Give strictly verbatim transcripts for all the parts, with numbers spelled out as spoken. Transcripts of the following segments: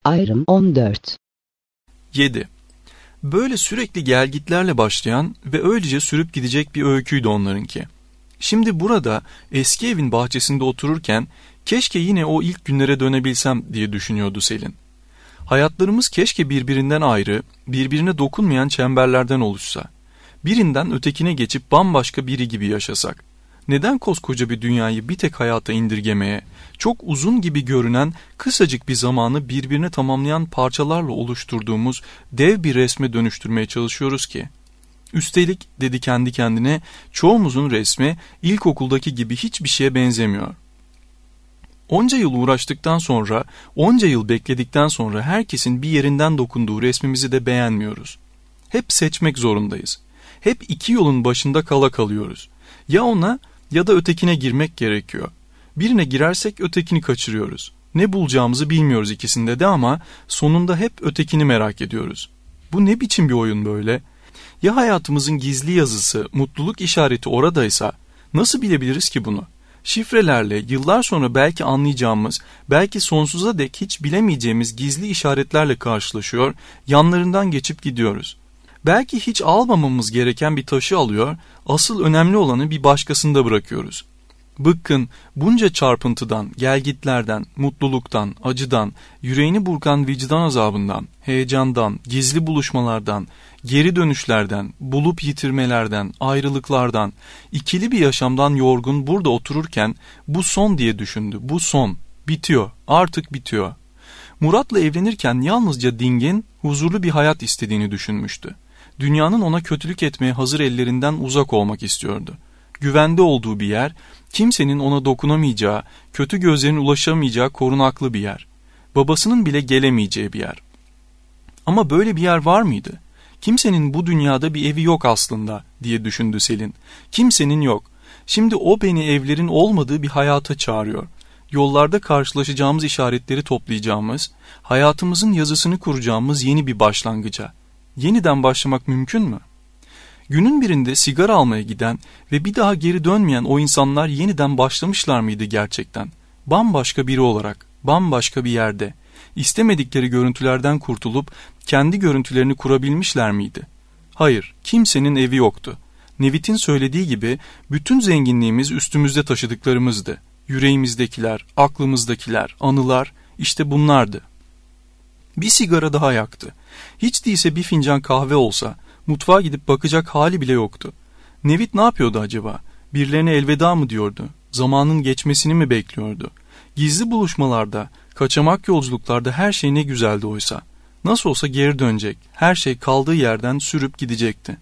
Ayrım on dört. yedi. Böyle sürekli gelgitlerle başlayan ve öylece sürüp gidecek bir öyküydü onlarınki. Şimdi burada eski evin bahçesinde otururken keşke yine o ilk günlere dönebilsem diye düşünüyordu Selin. Hayatlarımız keşke birbirinden ayrı, birbirine dokunmayan çemberlerden oluşsa. Birinden ötekine geçip bambaşka biri gibi yaşasak. Neden koskoca bir dünyayı bir tek hayata indirgemeye, çok uzun gibi görünen kısacık bir zamanı birbirine tamamlayan parçalarla oluşturduğumuz dev bir resme dönüştürmeye çalışıyoruz ki? Üstelik, dedi kendi kendine, çoğumuzun resmi ilkokuldaki gibi hiçbir şeye benzemiyor. Onca yıl uğraştıktan sonra, onca yıl bekledikten sonra herkesin bir yerinden dokunduğu resmimizi de beğenmiyoruz. Hep seçmek zorundayız. Hep iki yolun başında kala kalıyoruz. Ya ona ya da ötekine girmek gerekiyor. Birine girersek ötekini kaçırıyoruz. Ne bulacağımızı bilmiyoruz ikisinde de ama sonunda hep ötekini merak ediyoruz. Bu ne biçim bir oyun böyle? Ya hayatımızın gizli yazısı, mutluluk işareti oradaysa nasıl bilebiliriz ki bunu? Şifrelerle yıllar sonra belki anlayacağımız, belki sonsuza dek hiç bilemeyeceğimiz gizli işaretlerle karşılaşıyor, yanlarından geçip gidiyoruz. Belki hiç almamamız gereken bir taşı alıyor, asıl önemli olanı bir başkasında bırakıyoruz. Bıkkın, bunca çarpıntıdan, gelgitlerden, mutluluktan, acıdan, yüreğini burkan vicdan azabından, heyecandan, gizli buluşmalardan, geri dönüşlerden, bulup yitirmelerden, ayrılıklardan, ikili bir yaşamdan yorgun burada otururken bu son diye düşündü. Bu son. Bitiyor. Artık bitiyor. Murat'la evlenirken yalnızca dingin, huzurlu bir hayat istediğini düşünmüştü. Dünyanın ona kötülük etmeye hazır ellerinden uzak olmak istiyordu. Güvende olduğu bir yer, kimsenin ona dokunamayacağı, kötü gözlerin ulaşamayacağı korunaklı bir yer. Babasının bile gelemeyeceği bir yer. Ama böyle bir yer var mıydı? Kimsenin bu dünyada bir evi yok aslında diye düşündü Selin. Kimsenin yok. Şimdi o beni evlerin olmadığı bir hayata çağırıyor. Yollarda karşılaşacağımız işaretleri toplayacağımız, hayatımızın yazısını kuracağımız yeni bir başlangıca. Yeniden başlamak mümkün mü? Günün birinde sigara almaya giden ve bir daha geri dönmeyen o insanlar yeniden başlamışlar mıydı gerçekten? Bambaşka biri olarak, bambaşka bir yerde. İstemedikleri görüntülerden kurtulup kendi görüntülerini kurabilmişler miydi? Hayır, kimsenin evi yoktu. Nevit'in söylediği gibi bütün zenginliğimiz üstümüzde taşıdıklarımızdı. Yüreğimizdekiler, aklımızdakiler, anılar işte bunlardı. Bir sigara daha yaktı. Hiç değilse bir fincan kahve olsa mutfağa gidip bakacak hali bile yoktu. Nevit ne yapıyordu acaba? Birilerine elveda mı diyordu? Zamanın geçmesini mi bekliyordu? Gizli buluşmalarda, kaçamak yolculuklarda her şey ne güzeldi oysa. Nasıl olsa geri dönecek, her şey kaldığı yerden sürüp gidecekti.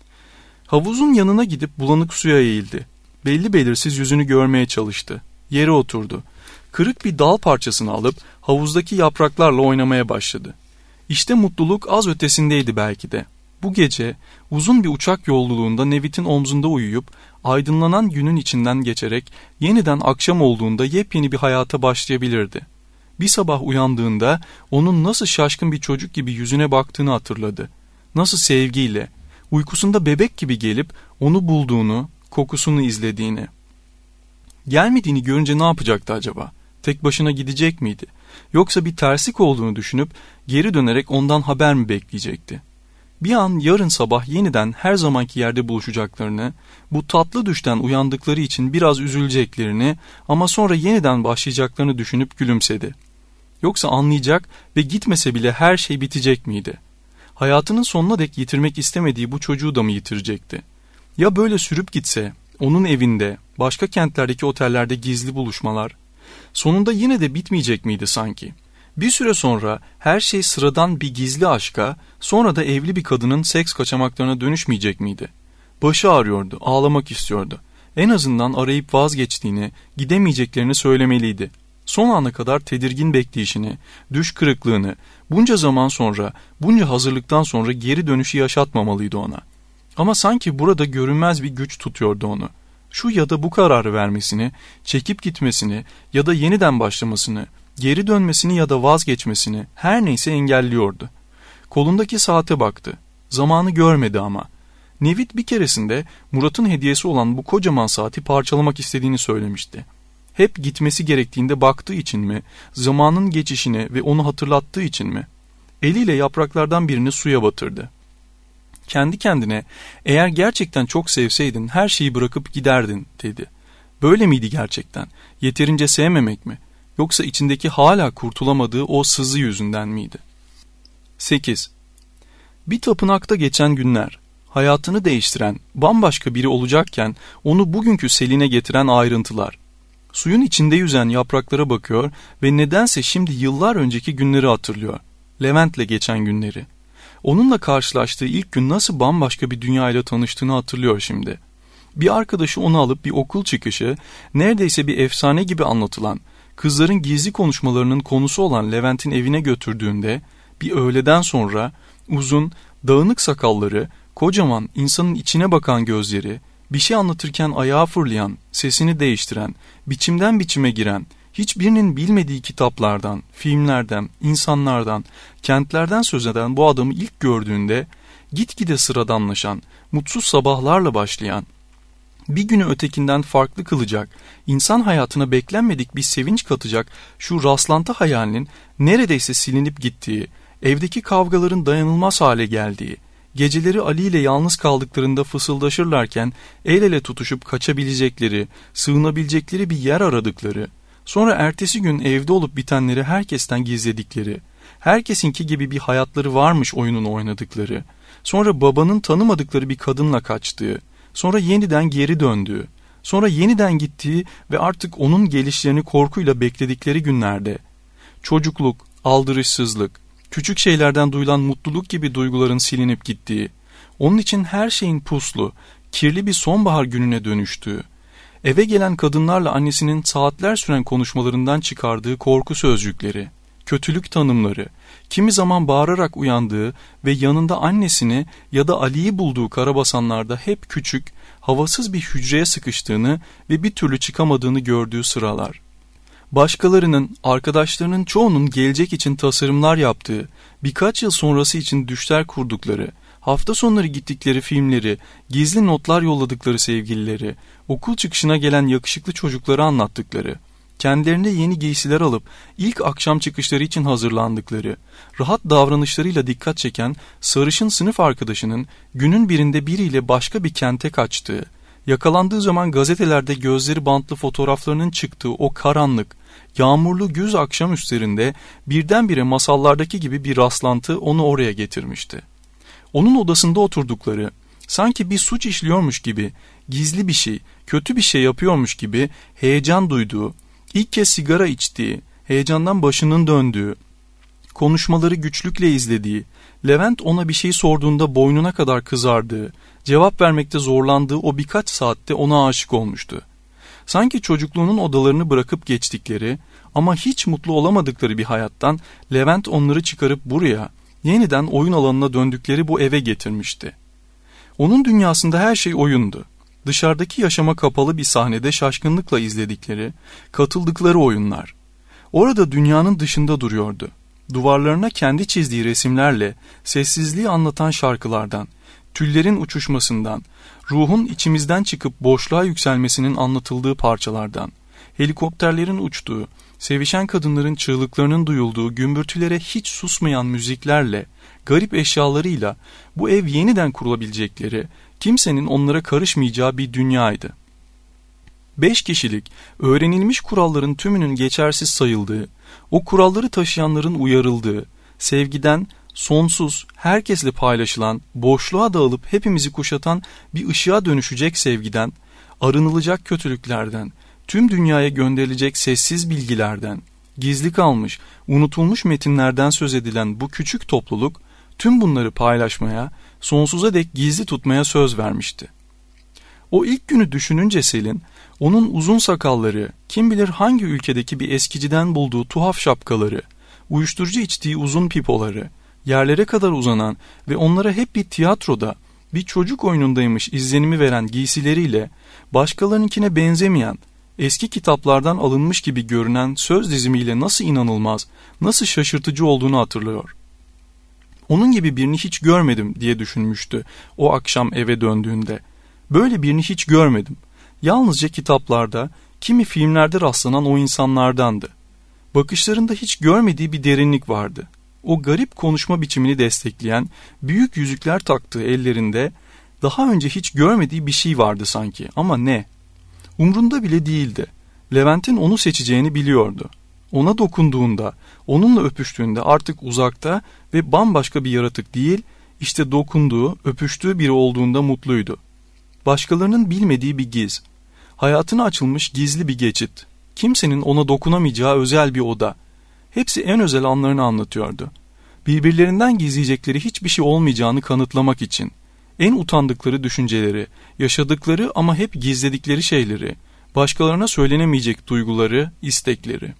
Havuzun yanına gidip bulanık suya eğildi. Belli belirsiz yüzünü görmeye çalıştı. Yere oturdu. Kırık bir dal parçasını alıp havuzdaki yapraklarla oynamaya başladı. İşte mutluluk az ötesindeydi belki de. Bu gece uzun bir uçak yolculuğunda Nevit'in omzunda uyuyup aydınlanan günün içinden geçerek yeniden akşam olduğunda yepyeni bir hayata başlayabilirdi. Bir sabah uyandığında onun nasıl şaşkın bir çocuk gibi yüzüne baktığını hatırladı. Nasıl sevgiyle, uykusunda bebek gibi gelip onu bulduğunu, kokusunu izlediğini. Gelmediğini görünce ne yapacaktı acaba? Tek başına gidecek miydi? Yoksa bir terslik olduğunu düşünüp geri dönerek ondan haber mi bekleyecekti? Bir an yarın sabah yeniden her zamanki yerde buluşacaklarını, bu tatlı düşten uyandıkları için biraz üzüleceklerini ama sonra yeniden başlayacaklarını düşünüp gülümsedi. Yoksa anlayacak ve gitmese bile her şey bitecek miydi? Hayatının sonuna dek yitirmek istemediği bu çocuğu da mı yitirecekti? Ya böyle sürüp gitse, onun evinde, başka kentlerdeki otellerde gizli buluşmalar, sonunda yine de bitmeyecek miydi sanki? Bir süre sonra her şey sıradan bir gizli aşka, sonra da evli bir kadının seks kaçamaklarına dönüşmeyecek miydi? Başı ağrıyordu, ağlamak istiyordu. En azından arayıp vazgeçtiğini, gidemeyeceklerini söylemeliydi. Son ana kadar tedirgin bekleyişini, düş kırıklığını, bunca zaman sonra, bunca hazırlıktan sonra geri dönüşü yaşatmamalıydı ona. Ama sanki burada görünmez bir güç tutuyordu onu. Şu ya da bu kararı vermesini, çekip gitmesini ya da yeniden başlamasını, geri dönmesini ya da vazgeçmesini her neyse engelliyordu. Kolundaki saate baktı. Zamanı görmedi ama. Nevit bir keresinde Murat'ın hediyesi olan bu kocaman saati parçalamak istediğini söylemişti. Hep gitmesi gerektiğinde baktığı için mi, zamanın geçişini ve onu hatırlattığı için mi? Eliyle yapraklardan birini suya batırdı. Kendi kendine, eğer gerçekten çok sevseydin her şeyi bırakıp giderdin dedi. Böyle miydi gerçekten? Yeterince sevmemek mi? Yoksa içindeki hala kurtulamadığı o sızı yüzünden miydi? sekiz. Bir tapınakta geçen günler, hayatını değiştiren, bambaşka biri olacakken onu bugünkü Selin'e getiren ayrıntılar. Suyun içinde yüzen yapraklara bakıyor ve nedense şimdi yıllar önceki günleri hatırlıyor. Levent'le geçen günleri. Onunla karşılaştığı ilk gün nasıl bambaşka bir dünyayla tanıştığını hatırlıyor şimdi. Bir arkadaşı onu alıp bir okul çıkışı, neredeyse bir efsane gibi anlatılan, kızların gizli konuşmalarının konusu olan Levent'in evine götürdüğünde, bir öğleden sonra uzun, dağınık sakalları, kocaman, insanın içine bakan gözleri, bir şey anlatırken ayağa fırlayan, sesini değiştiren, biçimden biçime giren, hiçbirinin bilmediği kitaplardan, filmlerden, insanlardan, kentlerden söz eden bu adamı ilk gördüğünde, gitgide sıradanlaşan, mutsuz sabahlarla başlayan, bir günü ötekinden farklı kılacak, insan hayatına beklenmedik bir sevinç katacak şu rastlantı hayalinin neredeyse silinip gittiği, evdeki kavgaların dayanılmaz hale geldiği, geceleri Ali ile yalnız kaldıklarında fısıldaşırlarken el ele tutuşup kaçabilecekleri, sığınabilecekleri bir yer aradıkları, sonra ertesi gün evde olup bitenleri herkesten gizledikleri, herkesinki gibi bir hayatları varmış oyununu oynadıkları, sonra babanın tanımadıkları bir kadınla kaçtığı, sonra yeniden geri döndüğü, sonra yeniden gittiği ve artık onun gelişlerini korkuyla bekledikleri günlerde, çocukluk, aldırışsızlık, küçük şeylerden duyulan mutluluk gibi duyguların silinip gittiği, onun için her şeyin puslu, kirli bir sonbahar gününe dönüştüğü, eve gelen kadınlarla annesinin saatler süren konuşmalarından çıkardığı korku sözcükleri, kötülük tanımları, kimi zaman bağırarak uyandığı ve yanında annesini ya da Ali'yi bulduğu karabasanlarda hep küçük, havasız bir hücreye sıkıştığını ve bir türlü çıkamadığını gördüğü sıralar. Başkalarının, arkadaşlarının çoğunun gelecek için tasarımlar yaptığı, birkaç yıl sonrası için düşler kurdukları, hafta sonları gittikleri filmleri, gizli notlar yolladıkları sevgilileri, okul çıkışına gelen yakışıklı çocukları anlattıkları, kendilerine yeni giysiler alıp ilk akşam çıkışları için hazırlandıkları, rahat davranışlarıyla dikkat çeken sarışın sınıf arkadaşının günün birinde biriyle başka bir kente kaçtığı, yakalandığı zaman gazetelerde gözleri bantlı fotoğraflarının çıktığı o karanlık, yağmurlu güz akşamüstlerinde birdenbire masallardaki gibi bir rastlantı onu oraya getirmişti. Onun odasında oturdukları, sanki bir suç işliyormuş gibi, gizli bir şey, kötü bir şey yapıyormuş gibi heyecan duyduğu, ilk kez sigara içtiği, heyecandan başının döndüğü, konuşmaları güçlükle izlediği, Levent ona bir şey sorduğunda boynuna kadar kızardığı, cevap vermekte zorlandığı o birkaç saatte ona aşık olmuştu. Sanki çocukluğunun odalarını bırakıp geçtikleri ama hiç mutlu olamadıkları bir hayattan Levent onları çıkarıp buraya, yeniden oyun alanına döndükleri bu eve getirmişti. Onun dünyasında her şey oyundu. Dışarıdaki yaşama kapalı bir sahnede şaşkınlıkla izledikleri, katıldıkları oyunlar. Orada dünyanın dışında duruyordu. Duvarlarına kendi çizdiği resimlerle sessizliği anlatan şarkılardan, tüllerin uçuşmasından, ruhun içimizden çıkıp boşluğa yükselmesinin anlatıldığı parçalardan, helikopterlerin uçtuğu, sevişen kadınların çığlıklarının duyulduğu gümbürtülere hiç susmayan müziklerle, garip eşyalarıyla bu ev yeniden kurulabilecekleri, kimsenin onlara karışmayacağı bir dünyaydı. Beş kişilik, öğrenilmiş kuralların tümünün geçersiz sayıldığı, o kuralları taşıyanların uyarıldığı, sevgiden, sonsuz, herkesle paylaşılan, boşluğa dağılıp hepimizi kuşatan bir ışığa dönüşecek sevgiden, arınılacak kötülüklerden, tüm dünyaya gönderilecek sessiz bilgilerden, gizli kalmış, unutulmuş metinlerden söz edilen bu küçük topluluk, tüm bunları paylaşmaya, sonsuza dek gizli tutmaya söz vermişti. O ilk günü düşününce Selin, onun uzun sakalları, kim bilir hangi ülkedeki bir eskiciden bulduğu tuhaf şapkaları, uyuşturucu içtiği uzun pipoları, yerlere kadar uzanan ve onlara hep bir tiyatroda, bir çocuk oyunundaymış izlenimi veren giysileriyle, başkalarınınkine benzemeyen, eski kitaplardan alınmış gibi görünen söz dizimiyle nasıl inanılmaz, nasıl şaşırtıcı olduğunu hatırlıyor. Onun gibi birini hiç görmedim diye düşünmüştü o akşam eve döndüğünde. Böyle birini hiç görmedim. Yalnızca kitaplarda, kimi filmlerde rastlanan o insanlardandı. Bakışlarında hiç görmediği bir derinlik vardı. O garip konuşma biçimini destekleyen büyük yüzükler taktığı ellerinde daha önce hiç görmediği bir şey vardı sanki, ama ne? Umrunda bile değildi. Levent'in onu seçeceğini biliyordu. Ona dokunduğunda, onunla öpüştüğünde artık uzakta ve bambaşka bir yaratık değil, işte dokunduğu, öpüştüğü biri olduğunda mutluydu. Başkalarının bilmediği bir giz. Hayatına açılmış gizli bir geçit. Kimsenin ona dokunamayacağı özel bir oda. Hepsi en özel anlarını anlatıyordu. Birbirlerinden gizleyecekleri hiçbir şey olmayacağını kanıtlamak için. En utandıkları düşünceleri, yaşadıkları ama hep gizledikleri şeyleri, başkalarına söylenemeyecek duyguları, istekleri.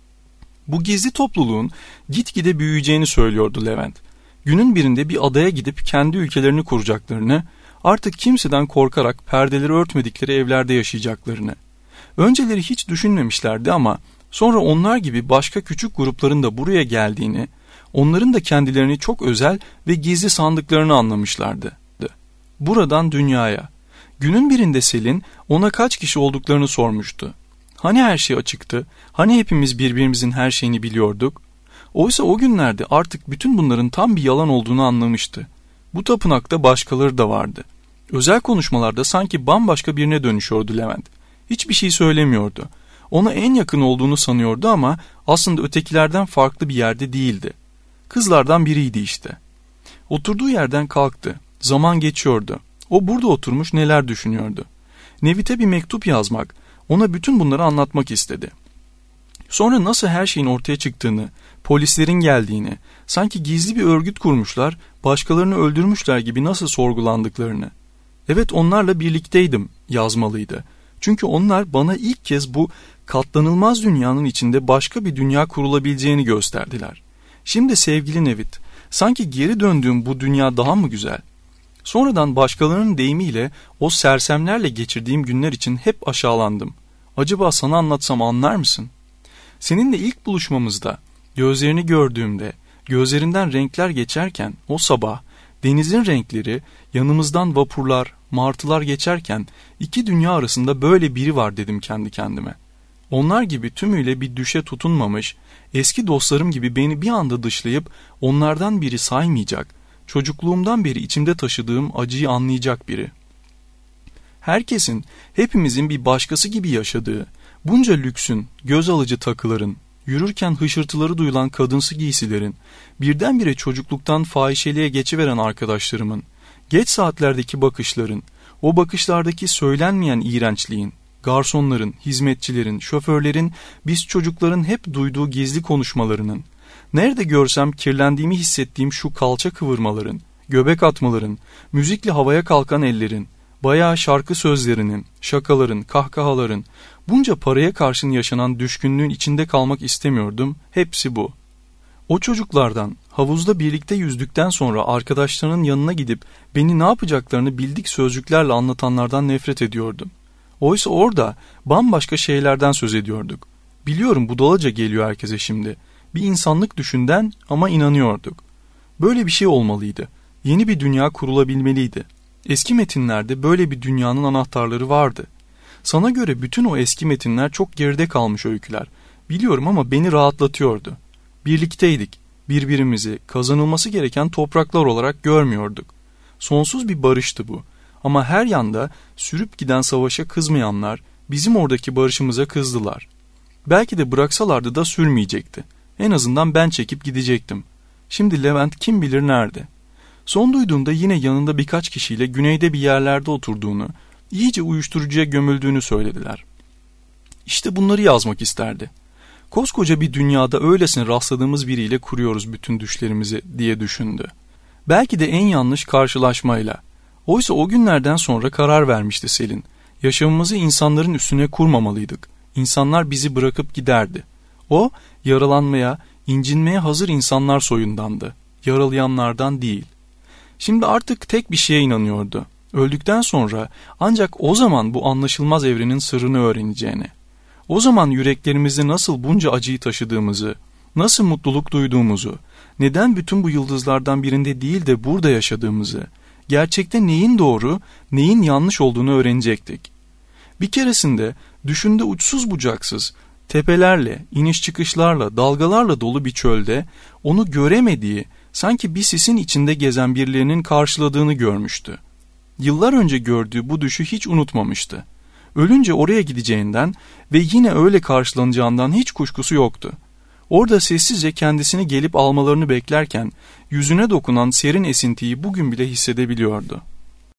Bu gizli topluluğun gitgide büyüyeceğini söylüyordu Levent. Günün birinde bir adaya gidip kendi ülkelerini kuracaklarını, artık kimseden korkarak perdeleri örtmedikleri evlerde yaşayacaklarını. Önceleri hiç düşünmemişlerdi ama sonra onlar gibi başka küçük grupların da buraya geldiğini, onların da kendilerini çok özel ve gizli sandıklarını anlamışlardı. Buradan dünyaya. Günün birinde Selin ona kaç kişi olduklarını sormuştu. Hani her şey açıktı, hani hepimiz birbirimizin her şeyini biliyorduk? Oysa o günlerde artık bütün bunların tam bir yalan olduğunu anlamıştı. Bu tapınakta başkaları da vardı. Özel konuşmalarda sanki bambaşka birine dönüşüyordu Levent. Hiçbir şey söylemiyordu. Ona en yakın olduğunu sanıyordu ama aslında ötekilerden farklı bir yerde değildi. Kızlardan biriydi işte. Oturduğu yerden kalktı. Zaman geçiyordu. O burada oturmuş neler düşünüyordu. Nevit'e bir mektup yazmak, ona bütün bunları anlatmak istedi. Sonra nasıl her şeyin ortaya çıktığını, polislerin geldiğini, sanki gizli bir örgüt kurmuşlar, başkalarını öldürmüşler gibi nasıl sorgulandıklarını. Evet, onlarla birlikteydim yazmalıydı. Çünkü onlar bana ilk kez bu katlanılmaz dünyanın içinde başka bir dünya kurulabileceğini gösterdiler. Şimdi sevgili Nevit, sanki geri döndüğüm bu dünya daha mı güzel? Sonradan başkalarının deyimiyle o sersemlerle geçirdiğim günler için hep aşağılandım. Acaba sana anlatsam anlar mısın? Seninle ilk buluşmamızda, gözlerini gördüğümde, gözlerinden renkler geçerken o sabah, denizin renkleri, yanımızdan vapurlar, martılar geçerken iki dünya arasında böyle biri var dedim kendi kendime. Onlar gibi tümüyle bir düşe tutunmamış, eski dostlarım gibi beni bir anda dışlayıp onlardan biri saymayacak, çocukluğumdan beri içimde taşıdığım acıyı anlayacak biri. Herkesin, hepimizin bir başkası gibi yaşadığı, bunca lüksün, göz alıcı takıların, yürürken hışırtıları duyulan kadınsı giysilerin, birdenbire çocukluktan fahişeliğe geçiveren arkadaşlarımın, geç saatlerdeki bakışların, o bakışlardaki söylenmeyen iğrençliğin, garsonların, hizmetçilerin, şoförlerin, biz çocukların hep duyduğu gizli konuşmalarının, nerede görsem kirlendiğimi hissettiğim şu kalça kıvırmaların, göbek atmaların, müzikle havaya kalkan ellerin, bayağı şarkı sözlerinin, şakaların, kahkahaların, bunca paraya karşın yaşanan düşkünlüğün içinde kalmak istemiyordum, hepsi bu. O çocuklardan, havuzda birlikte yüzdükten sonra arkadaşlarının yanına gidip beni ne yapacaklarını bildik sözcüklerle anlatanlardan nefret ediyordum. Oysa orada bambaşka şeylerden söz ediyorduk. Biliyorum budalaca geliyor herkese şimdi. Bir insanlık düşünden ama inanıyorduk. Böyle bir şey olmalıydı. Yeni bir dünya kurulabilmeliydi. Eski metinlerde böyle bir dünyanın anahtarları vardı. Sana göre bütün o eski metinler çok geride kalmış öyküler. Biliyorum ama beni rahatlatıyordu. Birlikteydik. Birbirimizi kazanılması gereken topraklar olarak görmüyorduk. Sonsuz bir barıştı bu. Ama her yanda sürüp giden savaşa kızmayanlar bizim oradaki barışımıza kızdılar. Belki de bıraksalardı da sürmeyecekti. En azından ben çekip gidecektim. Şimdi Levent kim bilir nerede. Son duyduğumda yine yanında birkaç kişiyle güneyde bir yerlerde oturduğunu, iyice uyuşturucuya gömüldüğünü söylediler. İşte bunları yazmak isterdi. Koskoca bir dünyada öylesine rastladığımız biriyle kuruyoruz bütün düşlerimizi diye düşündü. Belki de en yanlış karşılaşmayla. Oysa o günlerden sonra karar vermişti Selin. Yaşamımızı insanların üstüne kurmamalıydık. İnsanlar bizi bırakıp giderdi. O, yaralanmaya, incinmeye hazır insanlar soyundandı. Yaralayanlardan değil. Şimdi artık tek bir şeye inanıyordu. Öldükten sonra ancak o zaman bu anlaşılmaz evrenin sırrını öğreneceğine. O zaman yüreklerimizde nasıl bunca acıyı taşıdığımızı, nasıl mutluluk duyduğumuzu, neden bütün bu yıldızlardan birinde değil de burada yaşadığımızı, gerçekte neyin doğru, neyin yanlış olduğunu öğrenecektik. Bir keresinde Düşünde uçsuz bucaksız, tepelerle, iniş çıkışlarla, dalgalarla dolu bir çölde onu göremediği, sanki bir sisin içinde gezen birilerinin karşıladığını görmüştü. Yıllar önce gördüğü bu düşü hiç unutmamıştı. Ölünce oraya gideceğinden ve yine öyle karşılanacağından hiç kuşkusu yoktu. Orada sessizce kendisini gelip almalarını beklerken yüzüne dokunan serin esintiyi bugün bile hissedebiliyordu.